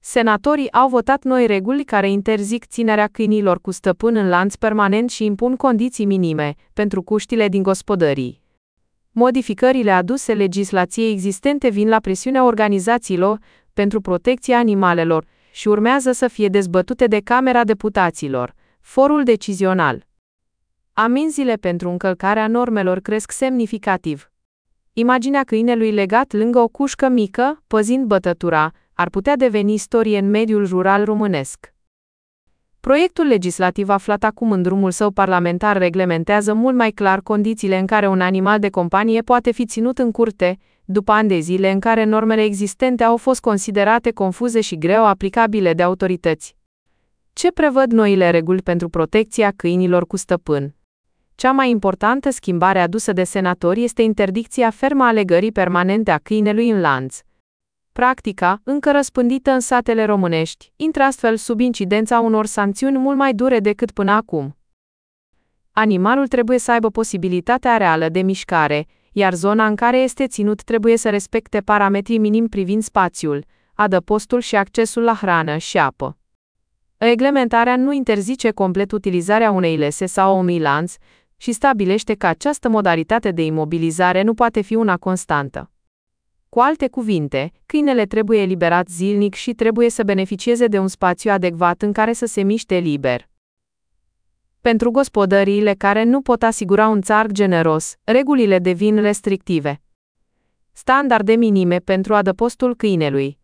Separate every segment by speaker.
Speaker 1: Senatorii au votat noi reguli care interzic ținerea câinilor cu stăpân în lanț permanent și impun condiții minime pentru cuștile din gospodării. Modificările aduse legislației existente vin la presiunea organizațiilor pentru protecția animalelor și urmează să fie dezbătute de Camera Deputaților, forul decizional. Amenziile pentru încălcarea normelor cresc semnificativ. Imaginea câinelui legat lângă o cușcă mică, păzind bătătura, ar putea deveni istorie în mediul rural românesc. Proiectul legislativ aflat acum în drumul său parlamentar reglementează mult mai clar condițiile în care un animal de companie poate fi ținut în curte, după ani de zile în care normele existente au fost considerate confuze și greu aplicabile de autorități. Ce prevăd noile reguli pentru protecția câinilor cu stăpân? Cea mai importantă schimbare adusă de senatori este interdicția fermă a legării permanente a câinelui în lanț. Practica, încă răspândită în satele românești, intră astfel sub incidența unor sancțiuni mult mai dure decât până acum. Animalul trebuie să aibă posibilitatea reală de mișcare, iar zona în care este ținut trebuie să respecte parametrii minimi privind spațiul, adăpostul și accesul la hrană și apă. Reglementarea nu interzice complet utilizarea unei lese sau a unui lanț și stabilește că această modalitate de imobilizare nu poate fi una constantă. Cu alte cuvinte, câinele trebuie eliberat zilnic și trebuie să beneficieze de un spațiu adecvat în care să se miște liber. Pentru gospodăriile care nu pot asigura un țarc generos, regulile devin restrictive. Standarde minime pentru adăpostul câinelui.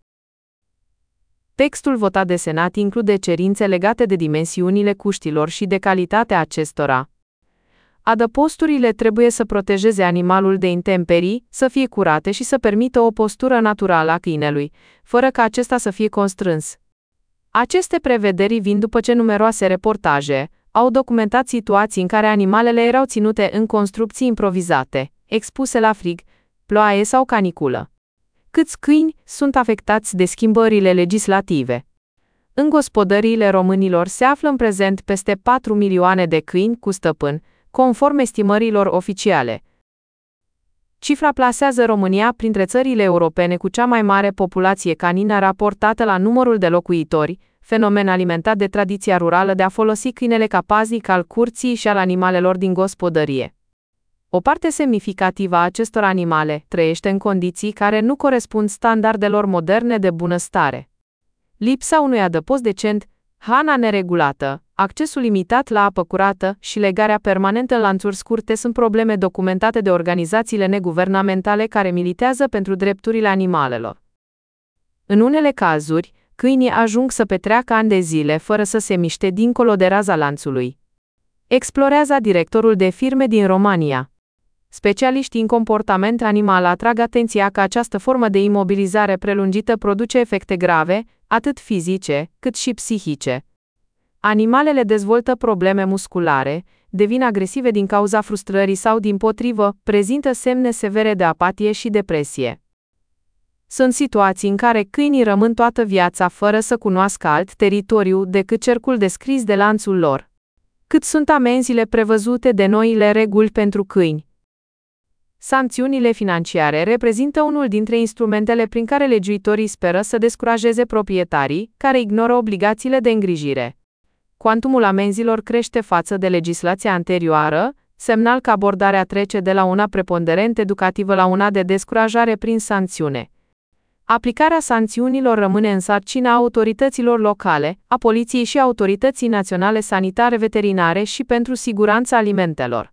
Speaker 1: Textul votat de Senat include cerințe legate de dimensiunile cuștilor și de calitatea acestora. Adăposturile trebuie să protejeze animalul de intemperii, să fie curate și să permită o postură naturală a câinelui, fără ca acesta să fie constrâns. Aceste prevederi vin după ce numeroase reportaje au documentat situații în care animalele erau ținute în construcții improvizate, expuse la frig, ploaie sau caniculă. Câți câini sunt afectați de schimbările legislative? În gospodăriile românilor se află în prezent peste 4 milioane de câini cu stăpân, conform estimărilor oficiale. Cifra plasează România printre țările europene cu cea mai mare populație canină raportată la numărul de locuitori, fenomen alimentat de tradiția rurală de a folosi câinele ca paznic al curții și al animalelor din gospodărie. O parte semnificativă a acestor animale trăiește în condiții care nu corespund standardelor moderne de bunăstare. Lipsa unui adăpost decent, hrana neregulată, accesul limitat la apă curată și legarea permanentă în lanțuri scurte sunt probleme documentate de organizațiile neguvernamentale care militează pentru drepturile animalelor. În unele cazuri, câinii ajung să petreacă ani de zile fără să se miște dincolo de raza lanțului. Explorează directorul de firme din România. Specialiștii în comportament animal atrag atenția că această formă de imobilizare prelungită produce efecte grave, atât fizice, cât și psihice. Animalele dezvoltă probleme musculare, devin agresive din cauza frustrării sau, dimpotrivă, prezintă semne severe de apatie și depresie. Sunt situații în care câinii rămân toată viața fără să cunoască alt teritoriu decât cercul descris de lanțul lor. Cât sunt amenziile prevăzute de noile reguli pentru câini? Sancțiunile financiare reprezintă unul dintre instrumentele prin care legiuitorii speră să descurajeze proprietarii care ignoră obligațiile de îngrijire. Cuantumul amenzilor crește față de legislația anterioară, semnal că abordarea trece de la una preponderent educativă la una de descurajare prin sancțiune. Aplicarea sancțiunilor rămâne în sarcina autorităților locale, a poliției și autorității naționale sanitare veterinare și pentru siguranța alimentelor.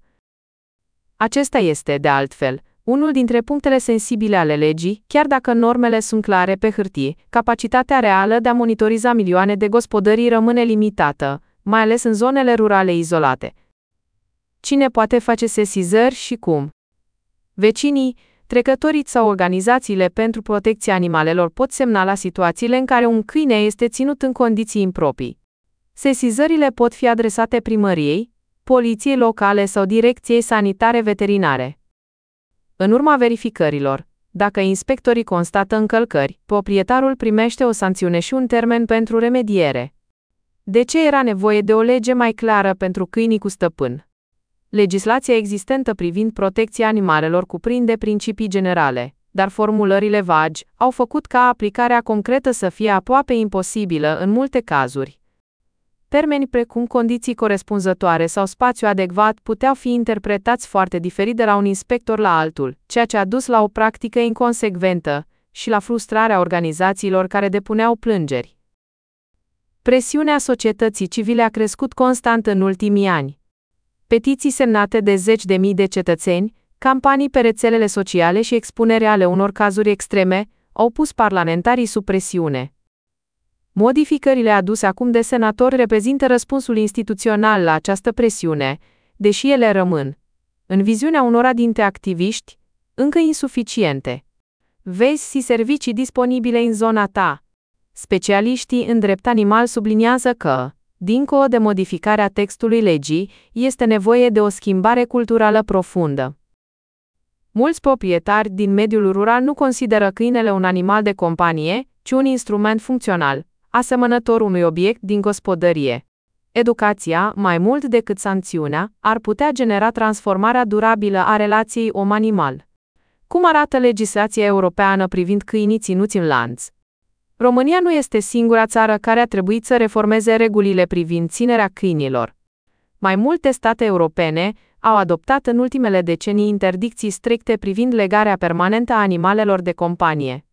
Speaker 1: Acesta este, de altfel, unul dintre punctele sensibile ale legii, chiar dacă normele sunt clare pe hârtie, capacitatea reală de a monitoriza milioane de gospodării rămâne limitată, mai ales în zonele rurale izolate. Cine poate face sesizări și cum? Vecinii, trecătorii sau organizațiile pentru protecția animalelor pot semnala situațiile în care un câine este ținut în condiții improprii. Sesizările pot fi adresate primăriei, poliției locale sau direcției sanitare veterinare. În urma verificărilor, dacă inspectorii constată încălcări, proprietarul primește o sancțiune și un termen pentru remediere. De ce era nevoie de o lege mai clară pentru câinii cu stăpân? Legislația existentă privind protecția animalelor cuprinde principii generale, dar formulările vagi au făcut ca aplicarea concretă să fie aproape imposibilă în multe cazuri. Termeni precum condiții corespunzătoare sau spațiu adecvat puteau fi interpretați foarte diferit de la un inspector la altul, ceea ce a dus la o practică inconsecventă și la frustrarea organizațiilor care depuneau plângeri. Presiunea societății civile a crescut constant în ultimii ani. Petiții semnate de zeci de mii de cetățeni, campanii pe rețelele sociale și expunere ale unor cazuri extreme au pus parlamentarii sub presiune. Modificările aduse acum de senatori reprezintă răspunsul instituțional la această presiune, deși ele rămân, în viziunea unora dintre activiști, încă insuficiente. Vezi servicii disponibile în zona ta. Specialiștii în drept animal subliniază că, dincolo de modificarea textului legii, este nevoie de o schimbare culturală profundă. Mulți proprietari din mediul rural nu consideră câinele un animal de companie, ci un instrument funcțional, asemănător unui obiect din gospodărie. Educația, mai mult decât sancțiunea, ar putea genera transformarea durabilă a relației om-animal. Cum arată legislația europeană privind câinii ținuți în lanț? România nu este singura țară care a trebuit să reformeze regulile privind ținerea câinilor. Mai multe state europene au adoptat în ultimele decenii interdicții stricte privind legarea permanentă a animalelor de companie.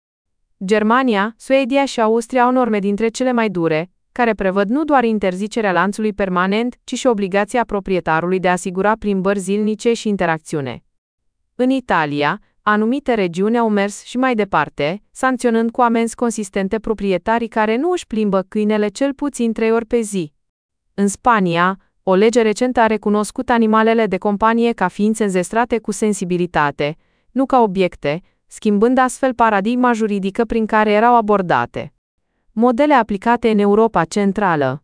Speaker 1: Germania, Suedia și Austria au norme dintre cele mai dure, care prevăd nu doar interzicerea lanțului permanent, ci și obligația proprietarului de a asigura plimbări zilnice și interacțiune. În Italia, anumite regiuni au mers și mai departe, sancționând cu amenzi consistente proprietarii care nu își plimbă câinele cel puțin 3 ori pe zi. În Spania, o lege recentă a recunoscut animalele de companie ca ființe înzestrate cu sensibilitate, nu ca obiecte, schimbând astfel paradigma juridică prin care erau abordate. Modele aplicate în Europa Centrală.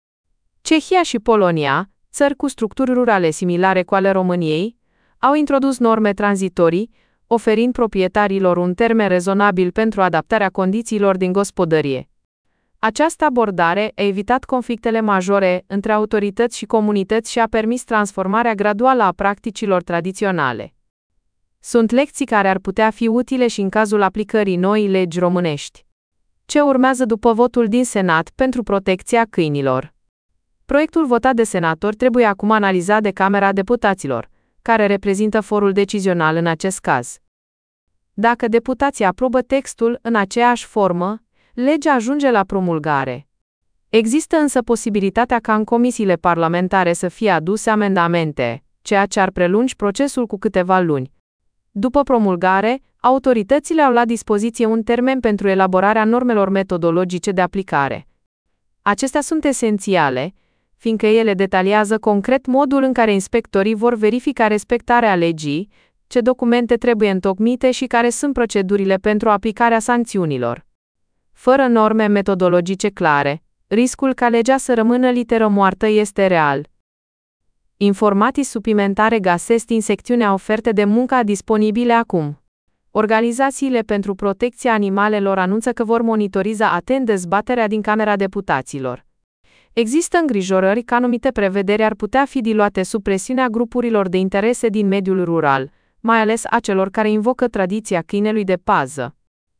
Speaker 1: Cehia și Polonia, țări cu structuri rurale similare cu ale României, au introdus norme tranzitorii, oferind proprietarilor un termen rezonabil pentru adaptarea condițiilor din gospodărie. Această abordare a evitat conflictele majore între autorități și comunități și a permis transformarea graduală a practicilor tradiționale. Sunt lecții care ar putea fi utile și în cazul aplicării noii legi românești. Ce urmează după votul din Senat pentru protecția câinilor? Proiectul votat de senatori trebuie acum analizat de Camera Deputaților, care reprezintă forul decizional în acest caz. Dacă deputații aprobă textul în aceeași formă, legea ajunge la promulgare. Există însă posibilitatea ca în comisiile parlamentare să fie aduse amendamente, ceea ce ar prelungi procesul cu câteva luni. După promulgare, autoritățile au la dispoziție un termen pentru elaborarea normelor metodologice de aplicare. Acestea sunt esențiale, fiindcă ele detaliază concret modul în care inspectorii vor verifica respectarea legii, ce documente trebuie întocmite și care sunt procedurile pentru aplicarea sancțiunilor. Fără norme metodologice clare, riscul ca legea să rămână literă moartă este real. Informații suplimentare găsesc în secțiunea oferte de muncă disponibile acum. Organizațiile pentru protecția animalelor anunță că vor monitoriza atent dezbaterea din Camera Deputaților. Există îngrijorări că anumite prevederi ar putea fi diluate sub presiunea grupurilor de interese din mediul rural, mai ales a celor care invocă tradiția câinelui de pază.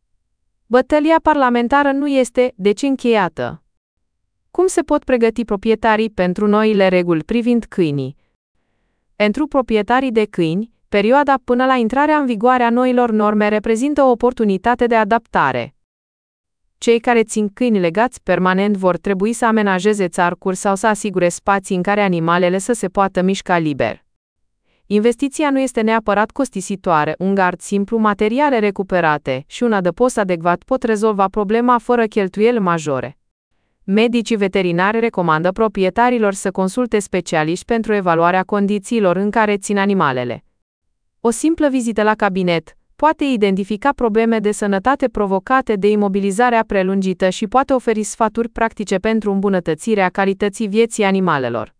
Speaker 1: Bătălia parlamentară nu este, deci, încheiată. Cum se pot pregăti proprietarii pentru noile reguli privind câinii? Pentru proprietarii de câini, perioada până la intrarea în vigoare a noilor norme reprezintă o oportunitate de adaptare. Cei care țin câini legați permanent vor trebui să amenajeze țarcuri sau să asigure spații în care animalele să se poată mișca liber. Investiția nu este neapărat costisitoare, un gard simplu, materiale recuperate și un adăpost adecvat pot rezolva problema fără cheltuieli majore. Medicii veterinari recomandă proprietarilor să consulte specialiști pentru evaluarea condițiilor în care țin animalele. O simplă vizită la cabinet poate identifica probleme de sănătate provocate de imobilizarea prelungită și poate oferi sfaturi practice pentru îmbunătățirea calității vieții animalelor.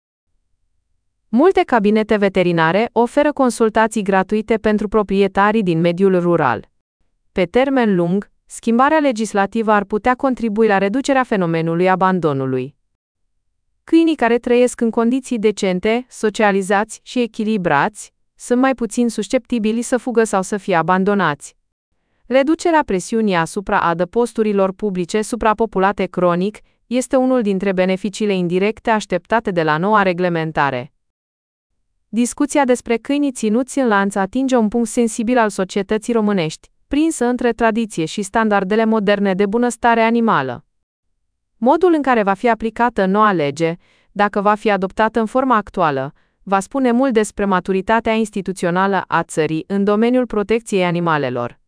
Speaker 1: Multe cabinete veterinare oferă consultații gratuite pentru proprietarii din mediul rural. Pe termen lung, schimbarea legislativă ar putea contribui la reducerea fenomenului abandonului. Câinii care trăiesc în condiții decente, socializați și echilibrați, sunt mai puțin susceptibili să fugă sau să fie abandonați. Reducerea presiunii asupra adăposturilor publice suprapopulate cronic este unul dintre beneficiile indirecte așteptate de la noua reglementare. Discuția despre câinii ținuți în lanț atinge un punct sensibil al societății românești, prinsă între tradiție și standardele moderne de bunăstare animală. Modul în care va fi aplicată noua lege, dacă va fi adoptată în forma actuală, va spune mult despre maturitatea instituțională a țării în domeniul protecției animalelor.